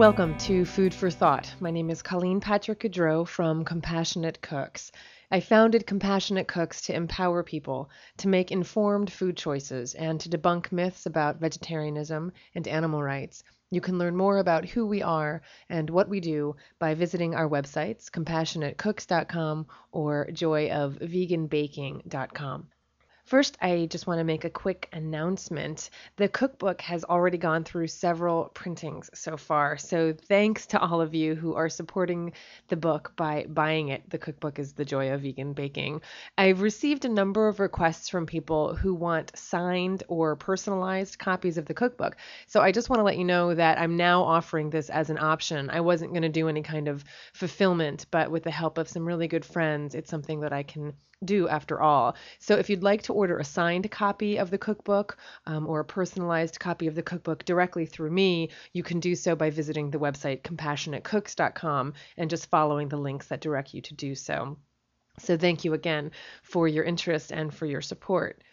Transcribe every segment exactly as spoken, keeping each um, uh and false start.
Welcome to Food for Thought. My name is Colleen Patrick Gaudreau from Compassionate Cooks. I founded Compassionate Cooks to empower people to make informed food choices and to debunk myths about vegetarianism and animal rights. You can learn more about who we are and what we do by visiting our websites, compassionate cooks dot com or joy of vegan baking dot com. First, I just want to make a quick announcement. The cookbook has already gone through several printings so far, so thanks to all of you who are supporting the book by buying it. The cookbook is The Joy of Vegan Baking. I've received a number of requests from people who want signed or personalized copies of the cookbook, so I just want to let you know that I'm now offering this as an option. I wasn't going to do any kind of fulfillment, but with the help of some really good friends, it's something that I can do after all. So if you'd like to order a signed copy of the cookbook um, or a personalized copy of the cookbook directly through me, you can do so by visiting the website compassionate cooks dot com and just following the links that direct you to do so. So thank you again for your interest and for your support.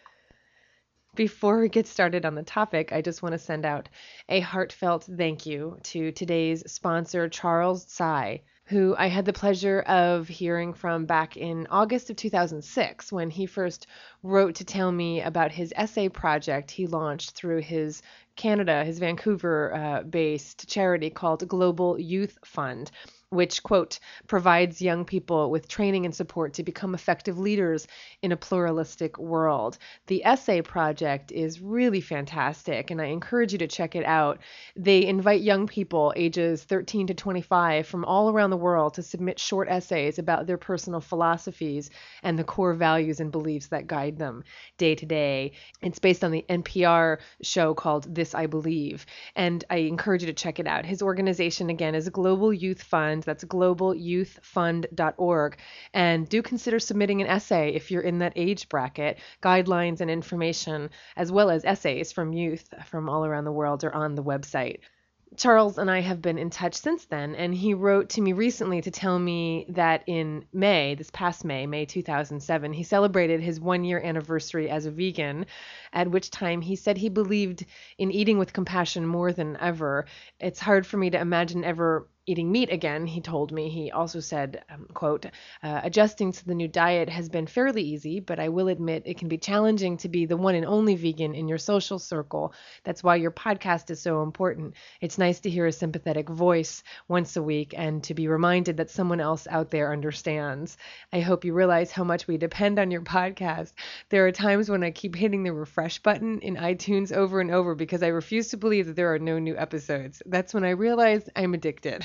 Before we get started on the topic, I just want to send out a heartfelt thank you to today's sponsor, Charles Tsai, who I had the pleasure of hearing from back in August of two thousand six when he first wrote to tell me about his essay project he launched through his Canada, his Vancouver-based uh, charity called Global Youth Fund, which, quote, provides young people with training and support to become effective leaders in a pluralistic world. The essay project is really fantastic, and I encourage you to check it out. They invite young people ages thirteen to twenty-five from all around the world to submit short essays about their personal philosophies and the core values and beliefs that guide them day to day. It's based on the N P R show called This I Believe, and I encourage you to check it out. His organization, again, is Global Youth Fund. That's global youth fund dot org. And do consider submitting an essay if you're in that age bracket. Guidelines and information, as well as essays from youth from all around the world, are on the website. Charles and I have been in touch since then, and he wrote to me recently to tell me that in May, this past May, May two thousand seven, he celebrated his one-year anniversary as a vegan, at which time he said he believed in eating with compassion more than ever. It's hard for me to imagine ever eating meat again, he told me. He also said, um, quote, uh, adjusting to the new diet has been fairly easy, but I will admit it can be challenging to be the one and only vegan in your social circle. That's why your podcast is so important. It's nice to hear a sympathetic voice once a week and to be reminded that someone else out there understands. I hope you realize how much we depend on your podcast. There are times when I keep hitting the refresh button in iTunes over and over because I refuse to believe that there are no new episodes. That's when I realize I'm addicted.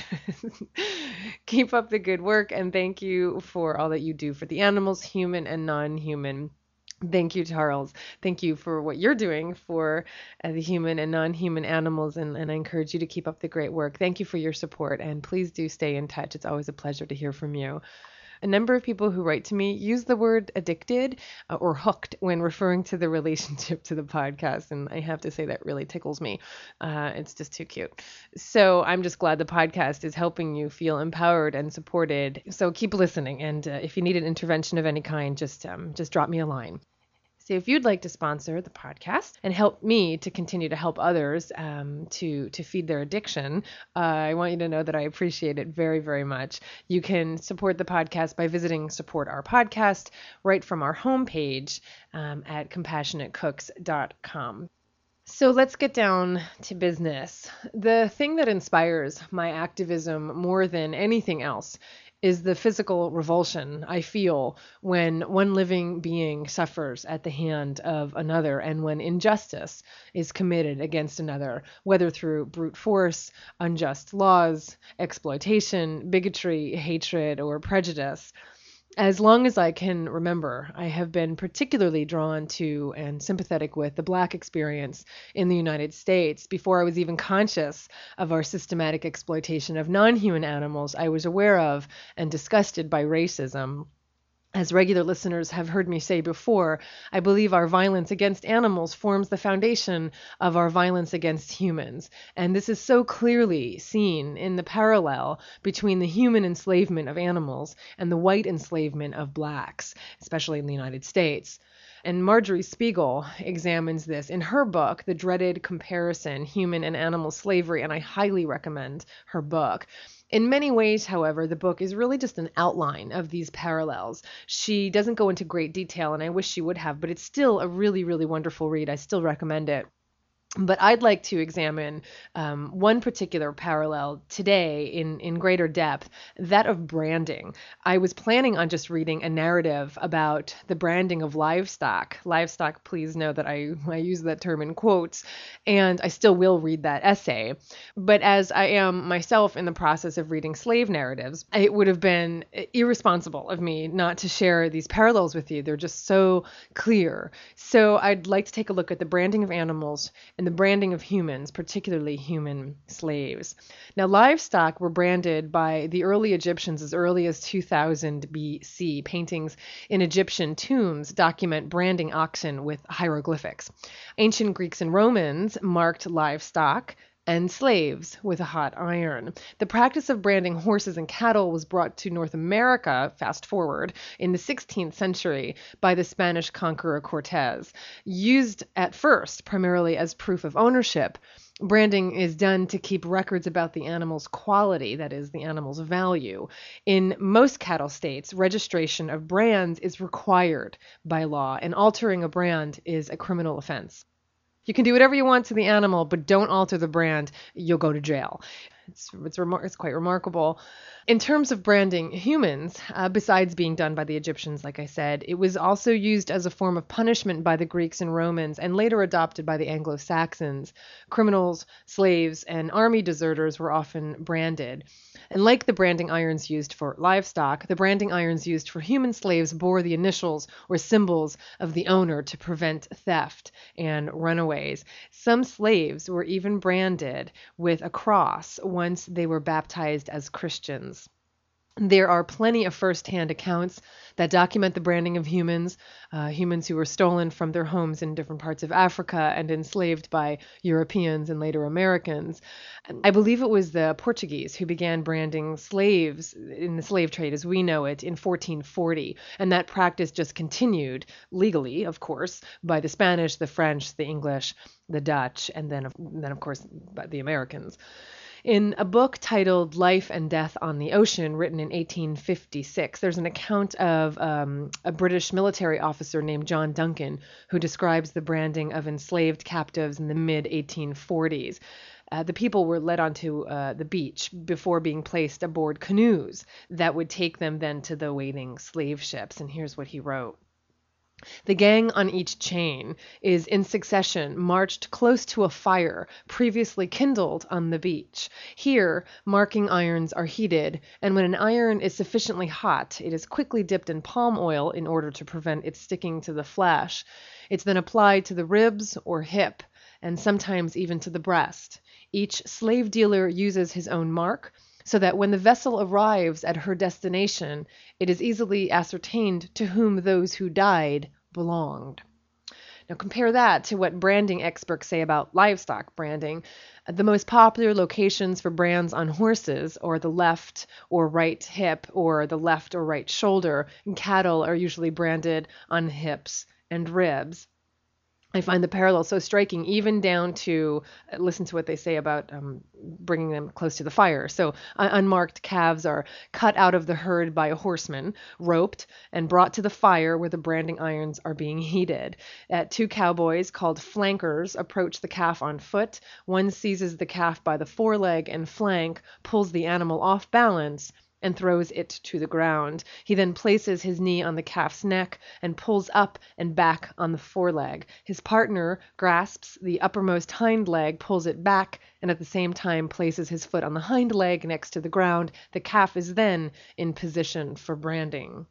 Keep up the good work, and thank you for all that you do for the animals, human and non-human. Thank you, Charles. Thank you for what you're doing for uh, the human and non-human animals, and, and I encourage you to keep up the great work. Thank you for your support, and please do stay in touch. It's always a pleasure to hear from you. A number of people who write to me use the word addicted uh, or hooked when referring to the relationship to the podcast, and I have to say that really tickles me. Uh, it's just too cute. So I'm just glad the podcast is helping you feel empowered and supported. So keep listening, and uh, if you need an intervention of any kind, just um, just drop me a line. So if you'd like to sponsor the podcast and help me to continue to help others um, to, to feed their addiction, uh, I want you to know that I appreciate it very, very much. You can support the podcast by visiting Support Our Podcast right from our homepage um, at compassionate cooks dot com. So let's get down to business. The thing that inspires my activism more than anything else is the physical revulsion I feel when one living being suffers at the hand of another and when injustice is committed against another, whether through brute force, unjust laws, exploitation, bigotry, hatred, or prejudice. As long as I can remember, I have been particularly drawn to and sympathetic with the Black experience in the United States. Before I was even conscious of our systematic exploitation of non-human animals, I was aware of and disgusted by racism. As regular listeners have heard me say before, I believe our violence against animals forms the foundation of our violence against humans. And this is so clearly seen in the parallel between the human enslavement of animals and the white enslavement of blacks, especially in the United States. And Marjorie Spiegel examines this in her book, The Dreaded Comparison, Human and Animal Slavery, and I highly recommend her book. In many ways, however, the book is really just an outline of these parallels. She doesn't go into great detail, and I wish she would have, but it's still a really, really wonderful read. I still recommend it. But I'd like to examine um, one particular parallel today in, in greater depth, that of branding. I was planning on just reading a narrative about the branding of livestock. Livestock, please know that I, I use that term in quotes, and I still will read that essay. But as I am myself in the process of reading slave narratives, it would have been irresponsible of me not to share these parallels with you. They're just so clear. So I'd like to take a look at the branding of animals and the branding of humans, particularly human slaves. Now, livestock were branded by the early Egyptians as early as two thousand B C. Paintings in Egyptian tombs document branding oxen with hieroglyphics. Ancient Greeks and Romans marked livestock and slaves with a hot iron. The practice of branding horses and cattle was brought to North America, fast forward, in the sixteenth century by the Spanish conqueror Cortez. Used at first primarily as proof of ownership, branding is done to keep records about the animal's quality, that is, the animal's value. In most cattle states, registration of brands is required by law, and altering a brand is a criminal offense. You can do whatever you want to the animal, but don't alter the brand. You'll go to jail. It's it's, remar- it's quite remarkable. In terms of branding humans, uh, besides being done by the Egyptians, like I said, it was also used as a form of punishment by the Greeks and Romans, and later adopted by the Anglo-Saxons. Criminals, slaves, and army deserters were often branded. And like the branding irons used for livestock, the branding irons used for human slaves bore the initials or symbols of the owner to prevent theft and runaways. Some slaves were even branded with a cross once they were baptized as Christians. There are plenty of first-hand accounts that document the branding of humans, uh, humans who were stolen from their homes in different parts of Africa and enslaved by Europeans and later Americans. I believe it was the Portuguese who began branding slaves in the slave trade as we know it in fourteen forty, and that practice just continued, legally, of course, by the Spanish, the French, the English, the Dutch, and then, then of course, by the Americans. In a book titled Life and Death on the Ocean, written in eighteen fifty-six, there's an account of um, a British military officer named John Duncan who describes the branding of enslaved captives in the mid eighteen forties. Uh, the people were led onto uh, the beach before being placed aboard canoes that would take them then to the waiting slave ships. And here's what he wrote. The gang on each chain is in succession marched close to a fire previously kindled on the beach. Here, marking irons are heated, and when an iron is sufficiently hot, it is quickly dipped in palm oil in order to prevent its sticking to the flesh. It's then applied to the ribs or hip, and sometimes even to the breast. Each slave dealer uses his own mark, so that when the vessel arrives at her destination, it is easily ascertained to whom those who died belonged. Now compare that to what branding experts say about livestock branding. The most popular locations for brands on horses are the left or right hip or the left or right shoulder, and cattle are usually branded on hips and ribs. I find the parallel so striking, even down to uh, listen to what they say about um, bringing them close to the fire. So uh, unmarked calves are cut out of the herd by a horseman, roped, and brought to the fire where the branding irons are being heated. Uh, two cowboys called flankers approach the calf on foot. One seizes the calf by the foreleg and flank, pulls the animal off balance, and throws it to the ground. He then places his knee on the calf's neck and pulls up and back on the foreleg. His partner grasps the uppermost hind leg, pulls it back, and at the same time places his foot on the hind leg next to the ground. The calf is then in position for branding.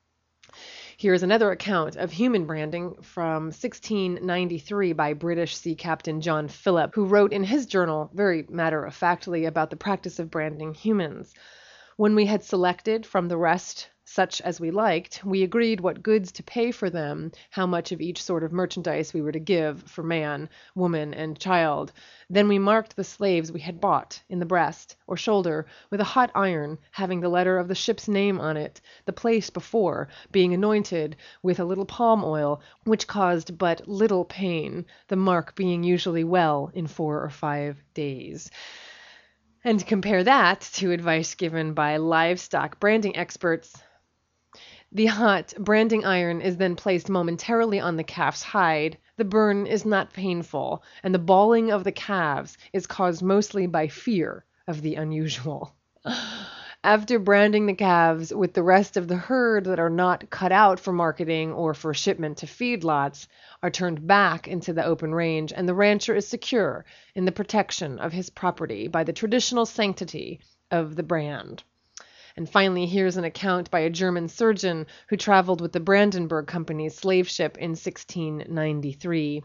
Here is another account of human branding from sixteen ninety-three by British sea captain John Phillip, who wrote in his journal very matter-of-factly about the practice of branding humans. When we had selected from the rest such as we liked, we agreed what goods to pay for them, how much of each sort of merchandise we were to give for man, woman, and child. Then we marked the slaves we had bought in the breast or shoulder with a hot iron, having the letter of the ship's name on it, the place before being anointed with a little palm oil, which caused but little pain, the mark being usually well in four or five days. And compare that to advice given by livestock branding experts. The hot branding iron is then placed momentarily on the calf's hide. The burn is not painful, and the bawling of the calves is caused mostly by fear of the unusual. After branding the calves with the rest of the herd that are not cut out for marketing or for shipment to feedlots, are turned back into the open range, and the rancher is secure in the protection of his property by the traditional sanctity of the brand. And finally, here's an account by a German surgeon who traveled with the Brandenburg Company's slave ship in sixteen ninety-three.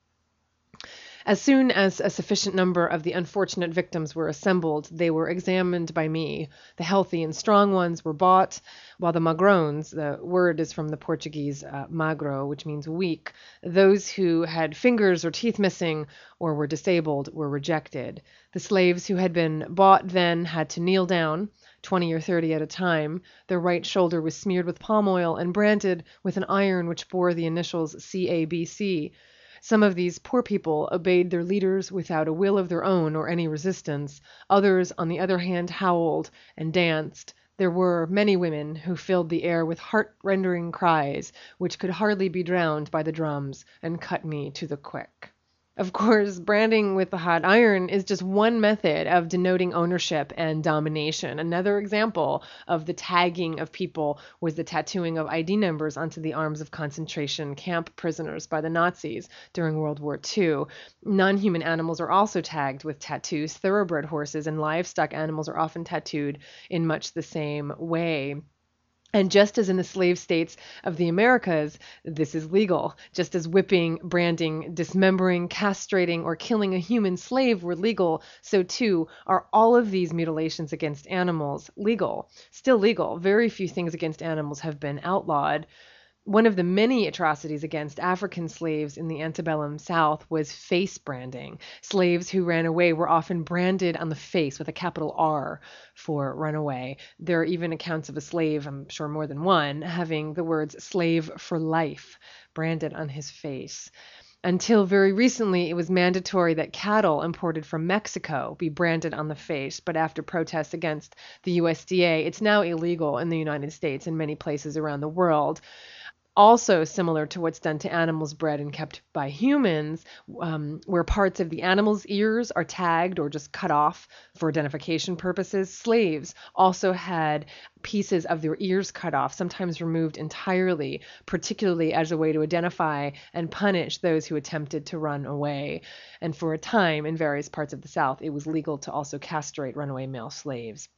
As soon as a sufficient number of the unfortunate victims were assembled, they were examined by me. The healthy and strong ones were bought, while the magrones, the word is from the Portuguese uh, magro, which means weak, those who had fingers or teeth missing or were disabled were rejected. The slaves who had been bought then had to kneel down, twenty or thirty at a time. Their right shoulder was smeared with palm oil and branded with an iron which bore the initials C A B C. Some of these poor people obeyed their leaders without a will of their own or any resistance. Others, on the other hand, howled and danced. There were many women who filled the air with heart-rending cries, which could hardly be drowned by the drums, and cut me to the quick. Of course, branding with the hot iron is just one method of denoting ownership and domination. Another example of the tagging of people was the tattooing of I D numbers onto the arms of concentration camp prisoners by the Nazis during World War Two. Non-human animals are also tagged with tattoos. Thoroughbred horses and livestock animals are often tattooed in much the same way. And just as in the slave states of the Americas, this is legal. Just as whipping, branding, dismembering, castrating, or killing a human slave were legal, so too are all of these mutilations against animals legal. Still legal. Very few things against animals have been outlawed. One of the many atrocities against African slaves in the antebellum South was face branding. Slaves who ran away were often branded on the face with a capital R for runaway. There are even accounts of a slave, I'm sure more than one, having the words slave for life branded on his face. Until very recently, it was mandatory that cattle imported from Mexico be branded on the face, but after protests against the U S D A, it's now illegal in the United States and many places around the world. Also similar to what's done to animals bred and kept by humans, um, where parts of the animal's ears are tagged or just cut off for identification purposes. Slaves also had pieces of their ears cut off, sometimes removed entirely, particularly as a way to identify and punish those who attempted to run away. And for a time, in various parts of the South, it was legal to also castrate runaway male slaves.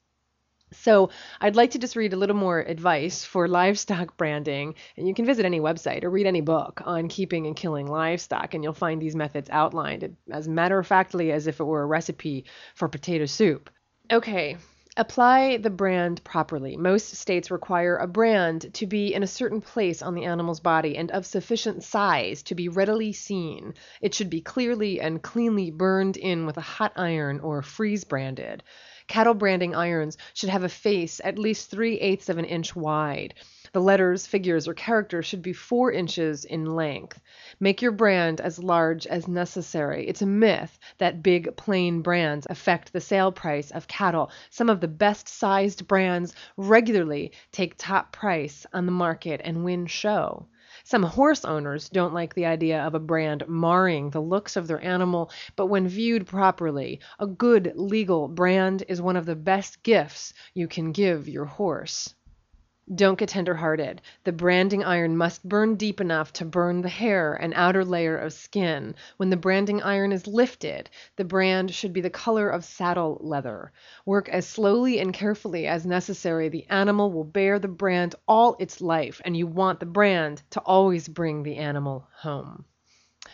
So I'd like to just read a little more advice for livestock branding, and you can visit any website or read any book on keeping and killing livestock, and you'll find these methods outlined as matter-of-factly as if it were a recipe for potato soup. Okay, apply the brand properly. Most states require a brand to be in a certain place on the animal's body and of sufficient size to be readily seen. It should be clearly and cleanly burned in with a hot iron or freeze branded. Cattle branding irons should have a face at least three-eighths of an inch wide. The letters, figures, or characters should be four inches in length. Make your brand as large as necessary. It's a myth that big, plain brands affect the sale price of cattle. Some of the best-sized brands regularly take top price on the market and win show. Some horse owners don't like the idea of a brand marring the looks of their animal, but when viewed properly, a good legal brand is one of the best gifts you can give your horse. Don't get tender-hearted. The branding iron must burn deep enough to burn the hair and outer layer of skin. When the branding iron is lifted, the brand should be the color of saddle leather. Work as slowly and carefully as necessary. The animal will bear the brand all its life, and you want the brand to always bring the animal home.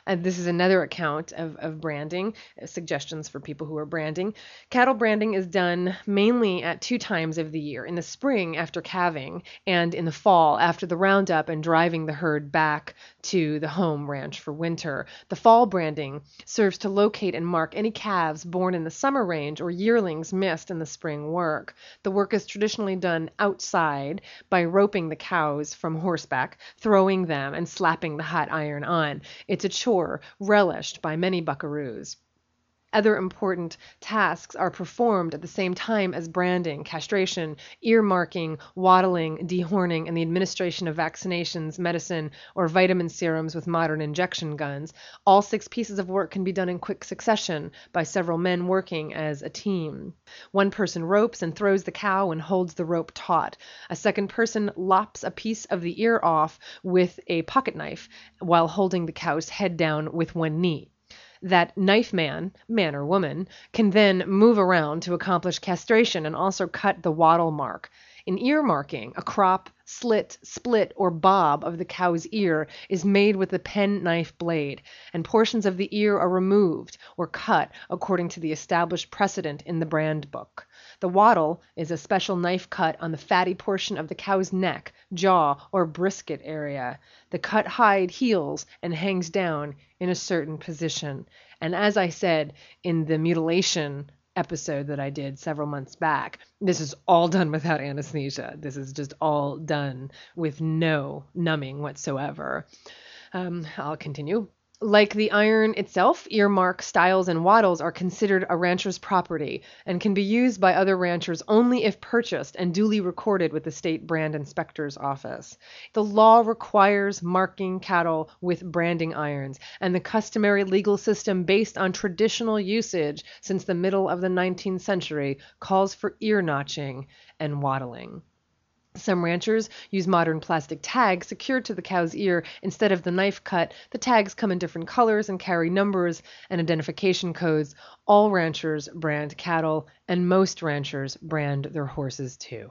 And this is another account of, of branding, uh, suggestions for people who are branding. Cattle branding is done mainly at two times of the year, in the spring after calving and in the fall after the roundup and driving the herd back to the home ranch for winter. The fall branding serves to locate and mark any calves born in the summer range or yearlings missed in the spring work. The work is traditionally done outside by roping the cows from horseback, throwing them, and slapping the hot iron on. It's a chore relished by many buckaroos. Other important tasks are performed at the same time as branding, castration, ear marking, wattling, dehorning, and the administration of vaccinations, medicine, or vitamin serums with modern injection guns. All six pieces of work can be done in quick succession by several men working as a team. One person ropes and throws the cow and holds the rope taut. A second person lops a piece of the ear off with a pocket knife while holding the cow's head down with one knee. That knife man, man or woman, can then move around to accomplish castration and also cut the wattle mark. In ear marking, a crop, slit, split, or bob of the cow's ear is made with a pen knife blade, and portions of the ear are removed or cut according to the established precedent in the brand book. The wattle is a special knife cut on the fatty portion of the cow's neck, jaw, or brisket area. The cut hide heals and hangs down in a certain position. And as I said in the mutilation episode that I did several months back, this is all done without anesthesia. This is just all done with no numbing whatsoever. Um, I'll continue. Like the iron itself, earmark, styles, and wattles are considered a rancher's property and can be used by other ranchers only if purchased and duly recorded with the state brand inspector's office. The law requires marking cattle with branding irons, and the customary legal system based on traditional usage since the middle of the nineteenth century calls for ear notching and wattling. Some ranchers use modern plastic tags secured to the cow's ear instead of the knife cut. The tags come in different colors and carry numbers and identification codes. All ranchers brand cattle, and most ranchers brand their horses too.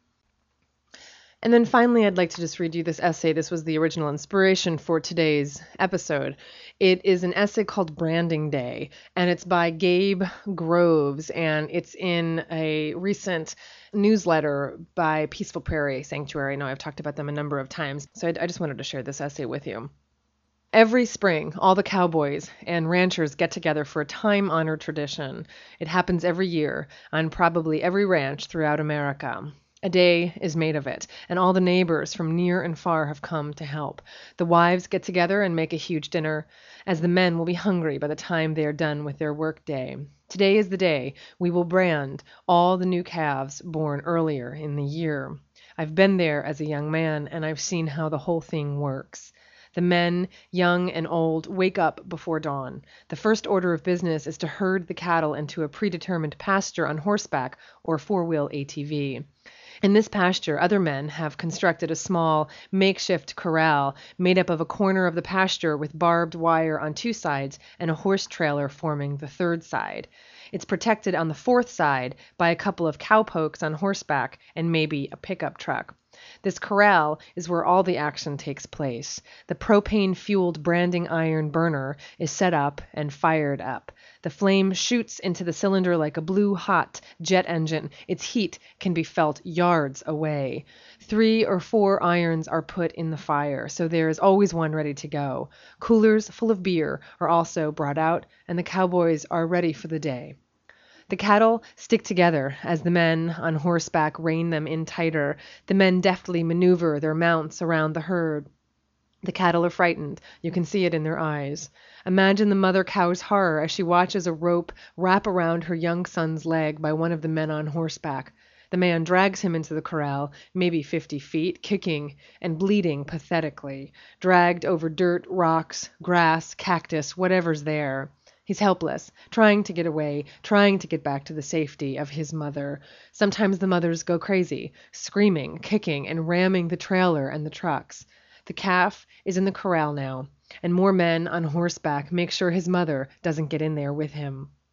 And then finally, I'd like to just read you this essay. This was the original inspiration for today's episode. It is an essay called Branding Day, and it's by Gabe Groves, and it's in a recent newsletter by Peaceful Prairie Sanctuary. I know I've talked about them a number of times, so I, I just wanted to share this essay with you. Every spring, all the cowboys and ranchers get together for a time-honored tradition. It happens every year on probably every ranch throughout America. A day is made of it, and all the neighbors from near and far have come to help. The wives get together and make a huge dinner, as the men will be hungry by the time they are done with their work day. Today is the day we will brand all the new calves born earlier in the year. I've been there as a young man, and I've seen how the whole thing works. The men, young and old, wake up before dawn. The first order of business is to herd the cattle into a predetermined pasture on horseback or four-wheel A T V. In this pasture, other men have constructed a small, makeshift corral made up of a corner of the pasture with barbed wire on two sides and a horse trailer forming the third side. It's protected on the fourth side by a couple of cowpokes on horseback and maybe a pickup truck. This corral is where all the action takes place. The propane-fueled branding iron burner is set up and fired up. The flame shoots into the cylinder like a blue-hot jet engine. Its heat can be felt yards away. Three or four irons are put in the fire, so there is always one ready to go. Coolers full of beer are also brought out, and the cowboys are ready for the day. The cattle stick together as the men on horseback rein them in tighter. The men deftly maneuver their mounts around the herd. The cattle are frightened. You can see it in their eyes. Imagine the mother cow's horror as she watches a rope wrap around her young son's leg by one of the men on horseback. The man drags him into the corral, maybe fifty feet, kicking and bleeding pathetically, dragged over dirt, rocks, grass, cactus, whatever's there. He's helpless, trying to get away, trying to get back to the safety of his mother. Sometimes the mothers go crazy, screaming, kicking, and ramming the trailer and the trucks. The calf is in the corral now, and more men on horseback make sure his mother doesn't get in there with him.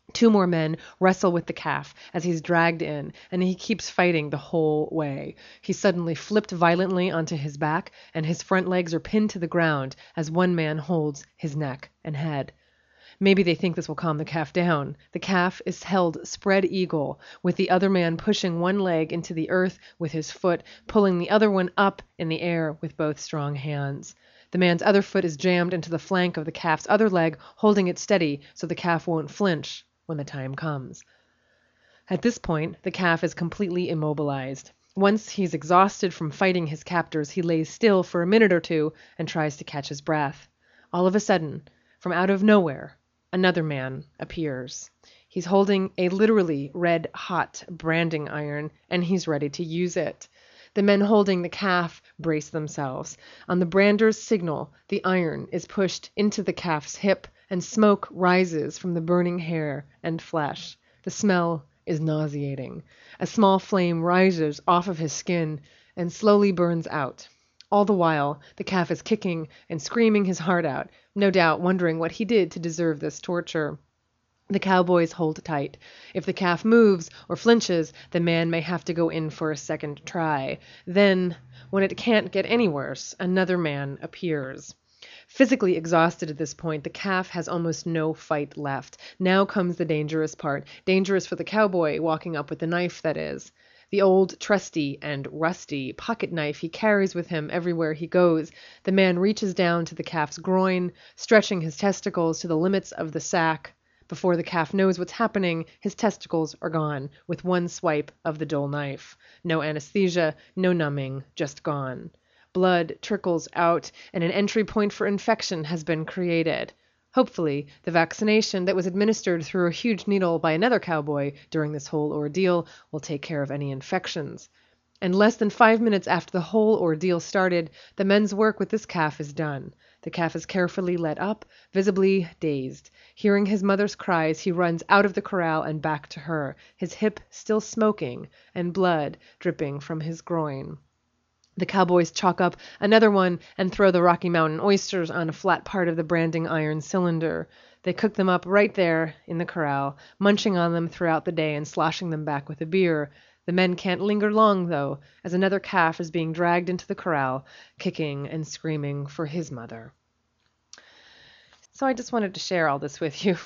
Two more men wrestle with the calf as he's dragged in, and he keeps fighting the whole way. He's suddenly flipped violently onto his back, and his front legs are pinned to the ground as one man holds his neck and head. Maybe they think this will calm the calf down. The calf is held spread eagle, with the other man pushing one leg into the earth with his foot, pulling the other one up in the air with both strong hands. The man's other foot is jammed into the flank of the calf's other leg, holding it steady so the calf won't flinch when the time comes. At this point, the calf is completely immobilized. Once he's exhausted from fighting his captors, he lays still for a minute or two and tries to catch his breath. All of a sudden, from out of nowhere, another man appears. He's holding a literally red-hot branding iron, and he's ready to use it. The men holding the calf brace themselves. On the brander's signal, the iron is pushed into the calf's hip, and smoke rises from the burning hair and flesh. The smell is nauseating. A small flame rises off of his skin and slowly burns out. All the while, the calf is kicking and screaming his heart out, no doubt wondering what he did to deserve this torture. The cowboys hold tight. If the calf moves or flinches, the man may have to go in for a second try. Then, when it can't get any worse, another man appears. Physically exhausted at this point, the calf has almost no fight left. Now comes the dangerous part. Dangerous for the cowboy walking up with the knife, that is. The old, trusty, and rusty pocket knife he carries with him everywhere he goes. The man reaches down to the calf's groin, stretching his testicles to the limits of the sack. Before the calf knows what's happening, his testicles are gone with one swipe of the dull knife. No anesthesia, no numbing, just gone. Blood trickles out, and an entry point for infection has been created. Hopefully, the vaccination that was administered through a huge needle by another cowboy during this whole ordeal will take care of any infections. And less than five minutes after the whole ordeal started, the men's work with this calf is done. The calf is carefully led up, visibly dazed. Hearing his mother's cries, he runs out of the corral and back to her, his hip still smoking and blood dripping from his groin. The cowboys chalk up another one and throw the Rocky Mountain oysters on a flat part of the branding iron cylinder. They cook them up right there in the corral, munching on them throughout the day and sloshing them back with a beer. The men can't linger long, though, as another calf is being dragged into the corral, kicking and screaming for his mother. So I just wanted to share all this with you.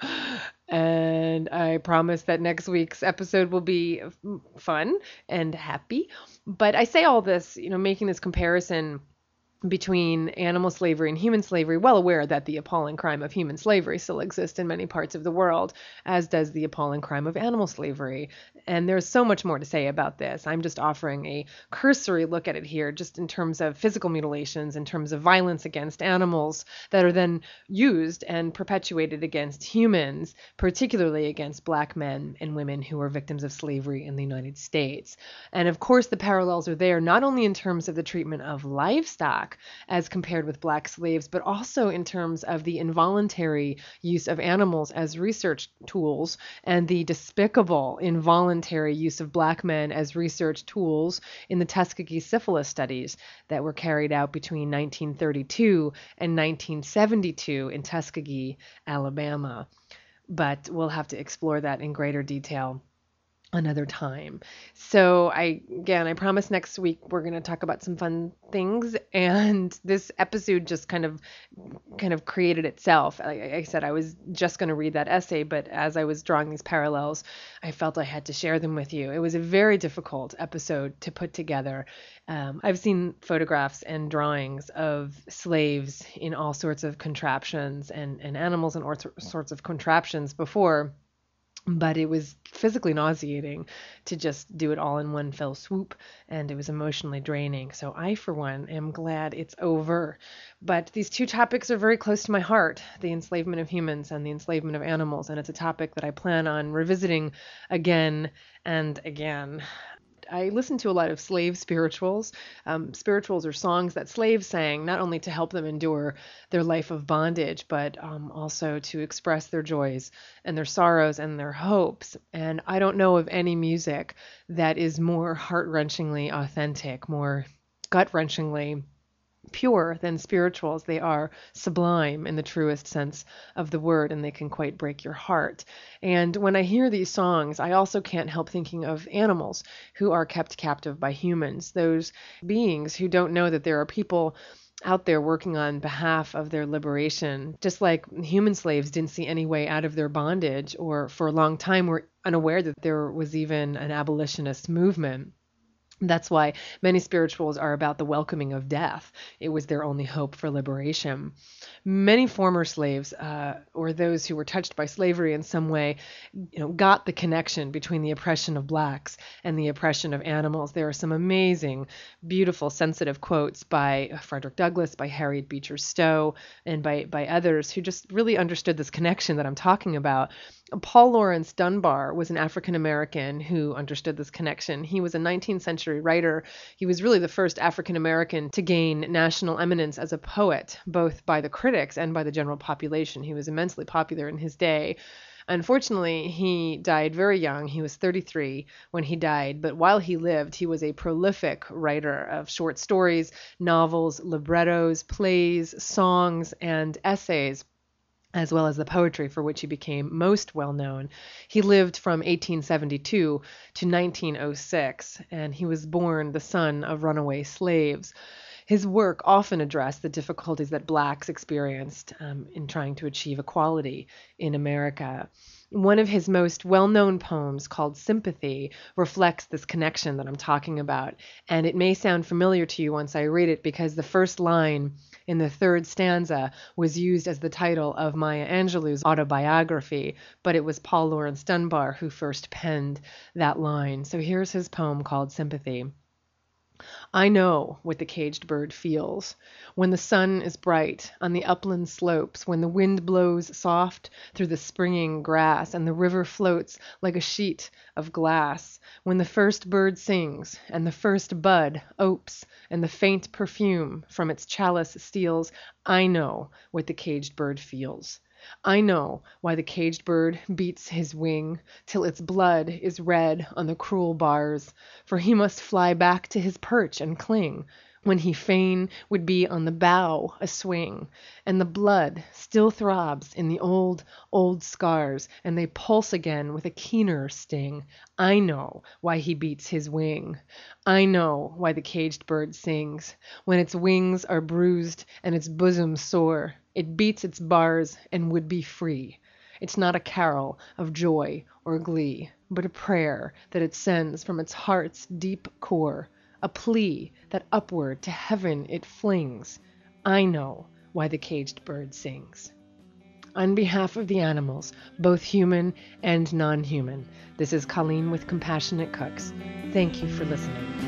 And I promise that next week's episode will be fun and happy. But I say all this, you know, making this comparison between animal slavery and human slavery, well aware that the appalling crime of human slavery still exists in many parts of the world, as does the appalling crime of animal slavery. And there's so much more to say about this. I'm just offering a cursory look at it here, just in terms of physical mutilations, in terms of violence against animals that are then used and perpetuated against humans, particularly against black men and women who are victims of slavery in the United States. And of course, the parallels are there, not only in terms of the treatment of livestock, as compared with black slaves, but also in terms of the involuntary use of animals as research tools and the despicable involuntary use of black men as research tools in the Tuskegee syphilis studies that were carried out between nineteen thirty-two and nineteen seventy-two in Tuskegee, Alabama. But we'll have to explore that in greater detail another time. So I, again, I promise next week we're going to talk about some fun things, and this episode just kind of, kind of created itself. Like I said, I was just going to read that essay, but as I was drawing these parallels, I felt I had to share them with you. It was a very difficult episode to put together. Um, I've seen photographs and drawings of slaves in all sorts of contraptions and, and animals in all sorts of contraptions before, but it was physically nauseating to just do it all in one fell swoop, and it was emotionally draining. So I, for one, am glad it's over. But these two topics are very close to my heart, the enslavement of humans and the enslavement of animals, and it's a topic that I plan on revisiting again and again. I listen to a lot of slave spirituals. Um, spirituals are songs that slaves sang, not only to help them endure their life of bondage, but um, also to express their joys and their sorrows and their hopes. And I don't know of any music that is more heart-wrenchingly authentic, more gut-wrenchingly pure than spirituals. They are sublime in the truest sense of the word, and they can quite break your heart. And when I hear these songs, I also can't help thinking of animals who are kept captive by humans, those beings who don't know that there are people out there working on behalf of their liberation, just like human slaves didn't see any way out of their bondage, or for a long time were unaware that there was even an abolitionist movement. That's why many spirituals are about the welcoming of death. It was their only hope for liberation. Many former slaves, uh, or those who were touched by slavery in some way, you know, got the connection between the oppression of blacks and the oppression of animals. There are some amazing, beautiful, sensitive quotes by Frederick Douglass, by Harriet Beecher Stowe, and by, by others who just really understood this connection that I'm talking about. Paul Laurence Dunbar was an African American who understood this connection. He was a nineteenth century writer. He was really the first African American to gain national eminence as a poet, both by the critics and by the general population. He was immensely popular in his day. Unfortunately, he died very young. He was thirty-three when he died, but while he lived, he was a prolific writer of short stories, novels, librettos, plays, songs, and essays, as well as the poetry for which he became most well known. He lived from eighteen seventy-two to nineteen oh six, and he was born the son of runaway slaves. His work often addressed the difficulties that blacks experienced um, in trying to achieve equality in America. One of his most well-known poems, called Sympathy, reflects this connection that I'm talking about, and it may sound familiar to you once I read it, because the first line in the third stanza was used as the title of Maya Angelou's autobiography, but it was Paul Laurence Dunbar who first penned that line. So here's his poem called Sympathy. I know what the caged bird feels when the sun is bright on the upland slopes, when the wind blows soft through the springing grass and the river floats like a sheet of glass, when the first bird sings and the first bud opes and the faint perfume from its chalice steals. I know what the caged bird feels. I know why the caged bird beats his wing till its blood is red on the cruel bars, for he must fly back to his perch and cling, when he fain would be on the bough a-swing, and the blood still throbs in the old, old scars, and they pulse again with a keener sting. I know why he beats his wing. I know why the caged bird sings, when its wings are bruised and its bosom sore. It beats its bars and would be free. It's not a carol of joy or glee, but a prayer that it sends from its heart's deep core, a plea that upward to heaven it flings. I know why the caged bird sings. On behalf of the animals, both human and non-human, this is Colleen with Compassionate Cooks. Thank you for listening.